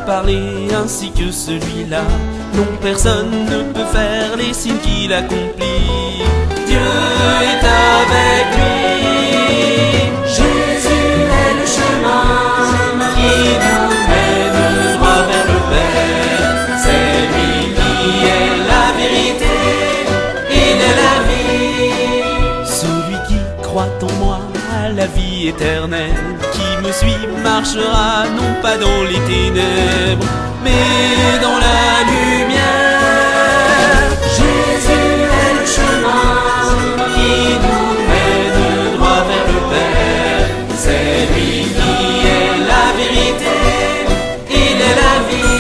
parler ainsi que celui-là. Non, personne ne peut faire les signes qu'il accomplit. Dieu est avec lui. Jésus est le chemin qui nous mène droit vers le Père. C'est lui qui est la vérité, il est la vie. Celui qui croit en moi a la vie éternelle. Qui me suit marchera non pas dans les ténèbres, mais dans la lumière. Jésus est le chemin qui nous mène droit vers le Père. C'est lui qui est la vérité, il est la vie.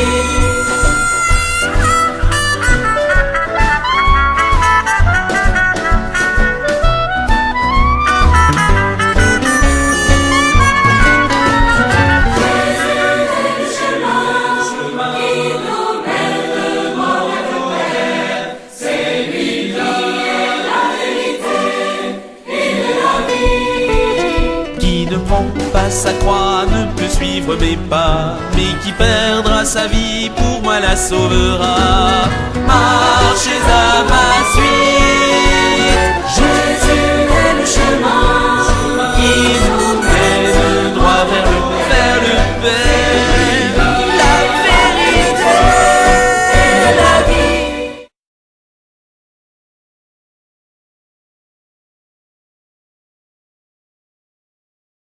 Ne prend pas sa croix ne peut suivre mes pas, mais qui perdra sa vie pour moi la sauvera. Marchez à ma suite.